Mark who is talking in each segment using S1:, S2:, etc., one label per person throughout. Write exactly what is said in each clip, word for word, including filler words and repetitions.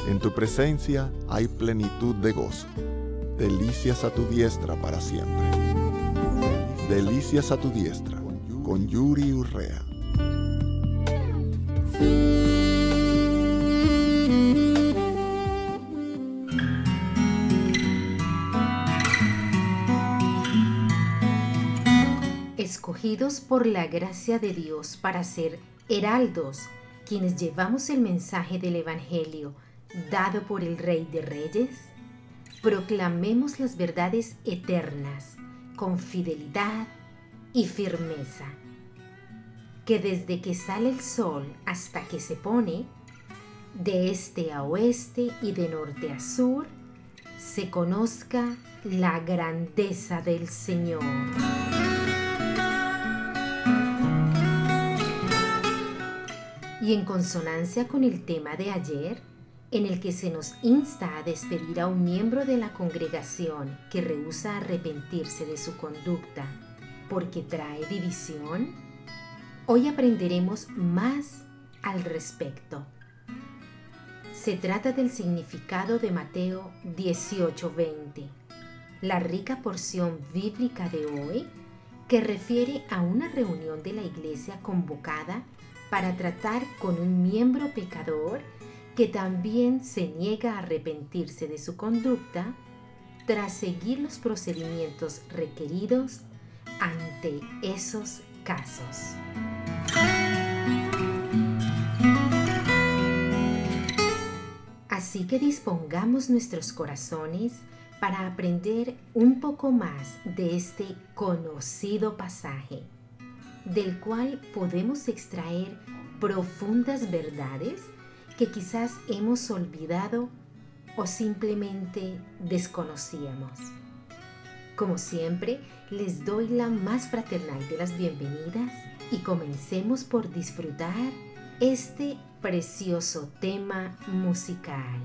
S1: En tu presencia hay plenitud de gozo. Delicias a tu diestra para siempre. Delicias a tu diestra, con Yuri Urrea.
S2: Escogidos por la gracia de Dios para ser heraldos, quienes llevamos el mensaje del Evangelio dado por el Rey de Reyes, proclamemos las verdades eternas con fidelidad y firmeza. Que desde que sale el sol hasta que se pone, de este a oeste y de norte a sur, se conozca la grandeza del Señor. Y en consonancia con el tema de ayer, en el que se nos insta a despedir a un miembro de la congregación que rehúsa arrepentirse de su conducta porque trae división, hoy aprenderemos más al respecto. Se trata del significado de Mateo dieciocho veinte, la rica porción bíblica de hoy que refiere a una reunión de la iglesia convocada para tratar con un miembro pecador que también se niega a arrepentirse de su conducta tras seguir los procedimientos requeridos ante esos casos. Así que dispongamos nuestros corazones para aprender un poco más de este conocido pasaje, del cual podemos extraer profundas verdades que quizás hemos olvidado o simplemente desconocíamos. Como siempre, les doy la más fraternal de las bienvenidas y comencemos por disfrutar este precioso tema musical.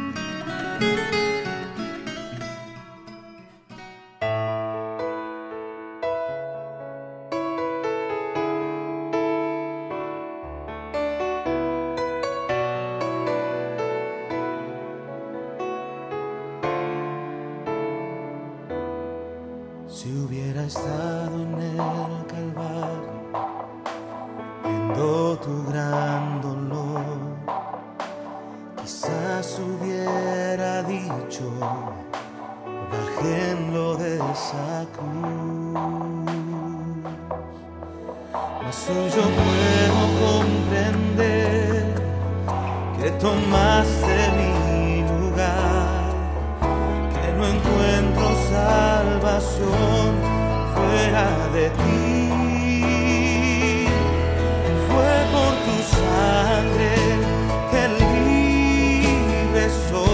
S3: Si hubiera estado en el Calvario, viendo tu gran dolor, quizás hubiera dicho, bájenlo de esa cruz. Mas hoy yo puedo comprender que tomaste mi lugar, que no encuentro salvación fuera de ti. Fue por tu sangre que libre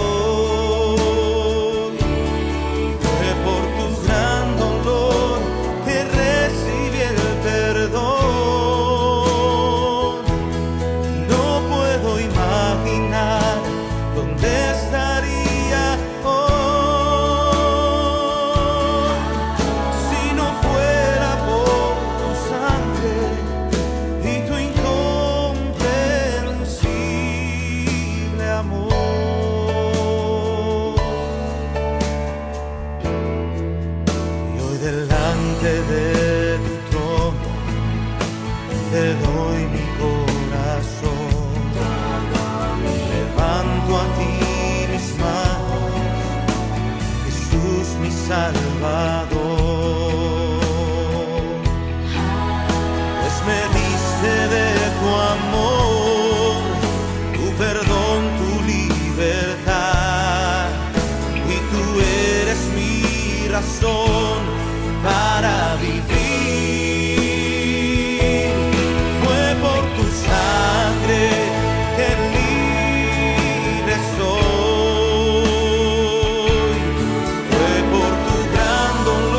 S3: soy. Fue por tu gran dolor que recibí el perdón. No puedo imaginar dónde estaría hoy si no fuera por tu sangre y tu incomprensible amor. Y hoy delante de tu trono te doy mi corazón. Levanto a ti mis manos, Jesús mi Salvador. Pues me diste de tu amor, tu perdón, tu libertad, y tú eres mi razón para vivir. Fue por tu sangre que libre soy. Fue por tu gran dolor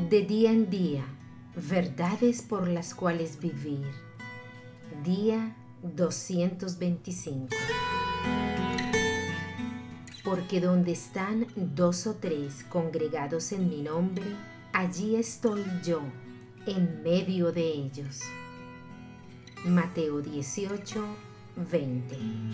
S2: De día en día, verdades por las cuales vivir. Día doscientos veinticinco. Porque donde están dos o tres congregados en mi nombre, allí estoy yo, en medio de ellos. Mateo dieciocho, veinte.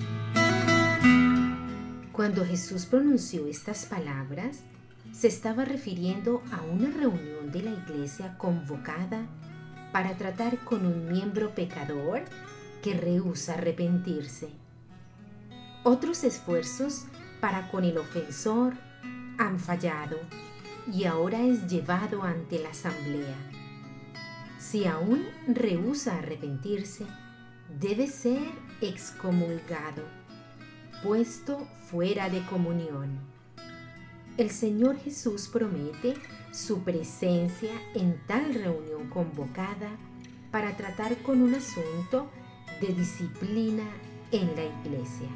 S2: Cuando Jesús pronunció estas palabras, se estaba refiriendo a una reunión de la iglesia convocada para tratar con un miembro pecador que rehúsa arrepentirse. Otros esfuerzos para con el ofensor han fallado y ahora es llevado ante la asamblea. Si aún rehúsa arrepentirse, debe ser excomulgado, puesto fuera de comunión. El Señor Jesús promete su presencia en tal reunión convocada para tratar con un asunto de disciplina en la iglesia.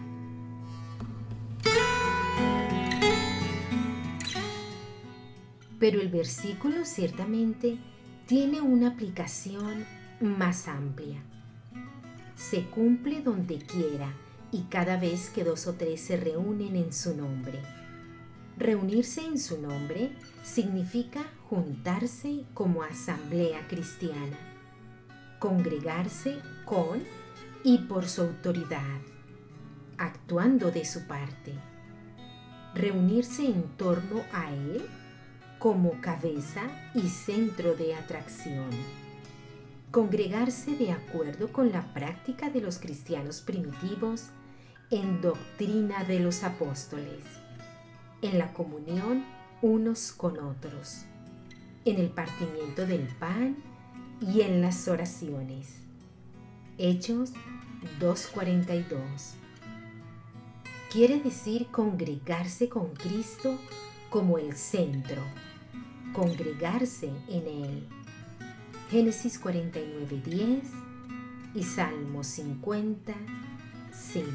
S2: Pero el versículo ciertamente tiene una aplicación más amplia. Se cumple donde quiera y cada vez que dos o tres se reúnen en su nombre. Reunirse en su nombre significa juntarse como asamblea cristiana, congregarse con y por su autoridad, actuando de su parte, reunirse en torno a él como cabeza y centro de atracción, congregarse de acuerdo con la práctica de los cristianos primitivos en doctrina de los apóstoles, en la comunión unos con otros, en el partimiento del pan y en las oraciones. Hechos dos cuarenta y dos. Quiere decir congregarse con Cristo como el centro, congregarse en Él. Génesis cuarenta y nueve, diez y Salmo cincuenta, cinco.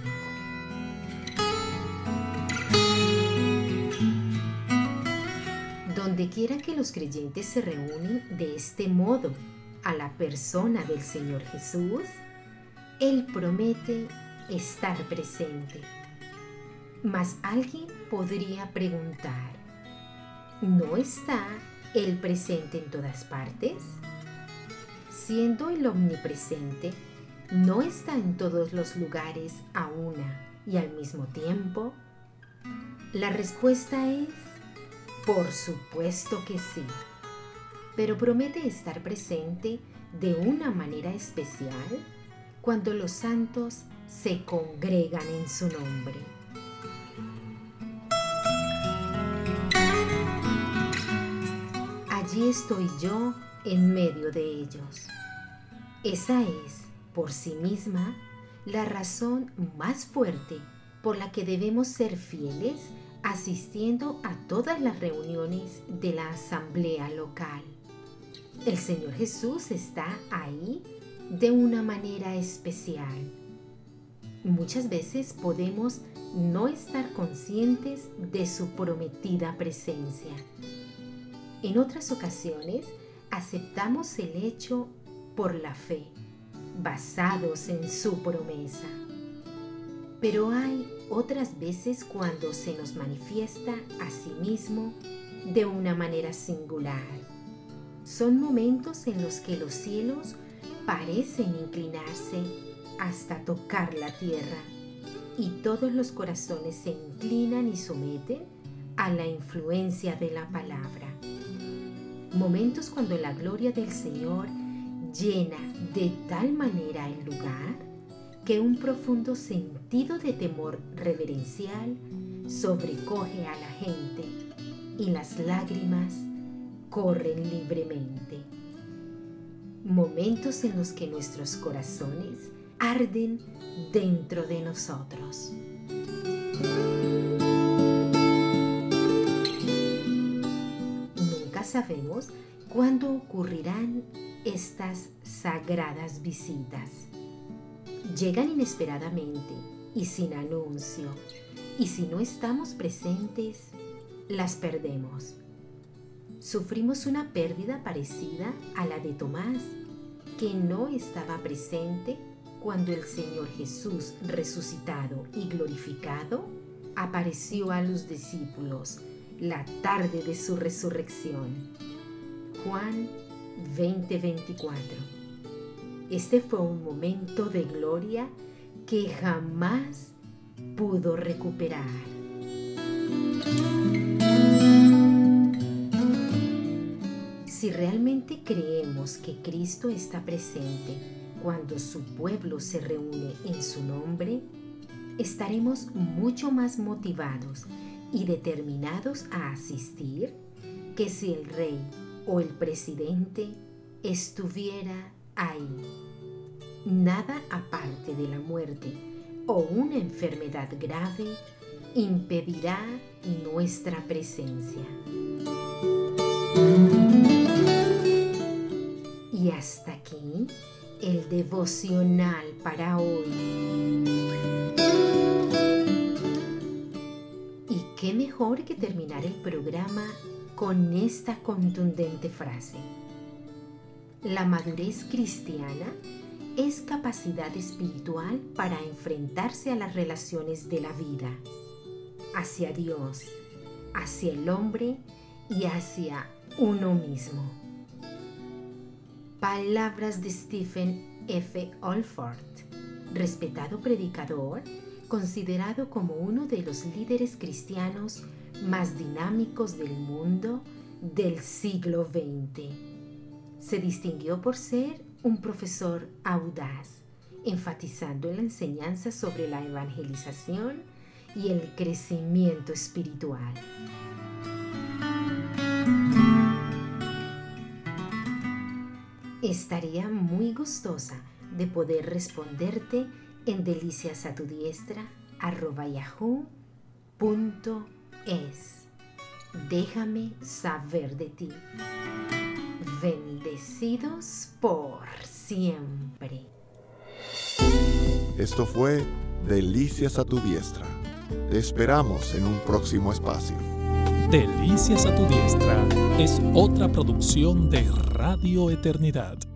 S2: Donde quiera que los creyentes se reúnen de este modo a la persona del Señor Jesús, Él promete estar presente. Mas alguien podría preguntar, ¿no está Él presente en todas partes? Siendo el omnipresente, ¿no está en todos los lugares a una y al mismo tiempo? La respuesta es, por supuesto que sí, pero promete estar presente de una manera especial cuando los santos se congregan en su nombre. Allí estoy yo en medio de ellos. Esa es, por sí misma, la razón más fuerte por la que debemos ser fieles asistiendo a todas las reuniones de la asamblea local. El Señor Jesús está ahí de una manera especial. Muchas veces podemos no estar conscientes de su prometida presencia. En otras ocasiones, aceptamos el hecho por la fe, basados en su promesa. Pero hay otras veces cuando se nos manifiesta a sí mismo de una manera singular. Son momentos en los que los cielos parecen inclinarse hasta tocar la tierra y todos los corazones se inclinan y someten a la influencia de la palabra. Momentos cuando la gloria del Señor llena de tal manera el lugar que un profundo sentido de temor reverencial sobrecoge a la gente y las lágrimas corren libremente. Momentos en los que nuestros corazones arden dentro de nosotros. Nunca sabemos cuándo ocurrirán estas sagradas visitas. Llegan inesperadamente y sin anuncio, y si no estamos presentes, las perdemos. sufrimos una pérdida parecida a la de Tomás, que no estaba presente cuando el Señor Jesús, resucitado y glorificado, apareció a los discípulos la tarde de su resurrección. Juan veinte veinticuatro. Este fue un momento de gloria que jamás pudo recuperar. Si realmente creemos que Cristo está presente cuando su pueblo se reúne en su nombre, estaremos mucho más motivados y determinados a asistir que si el rey o el presidente estuviera ahí. Nada aparte de la muerte o una enfermedad grave impedirá nuestra presencia. Y hasta aquí el devocional para hoy. Y qué mejor que terminar el programa con esta contundente frase. La madurez cristiana es capacidad espiritual para enfrentarse a las relaciones de la vida, hacia Dios, hacia el hombre y hacia uno mismo. Palabras de Stephen F. Olford, respetado predicador, considerado como uno de los líderes cristianos más dinámicos del mundo del siglo veinte. Se distinguió por ser un profesor audaz, enfatizando en la enseñanza sobre la evangelización y el crecimiento espiritual. Estaría muy gustosa de poder responderte en deliciasatudiestra arroba yahoo punto es. Déjame saber de ti. Bendecidos por siempre.
S1: Esto fue Delicias a tu diestra. Te esperamos en un próximo espacio.
S4: Delicias a tu diestra es otra producción de Radio Eternidad.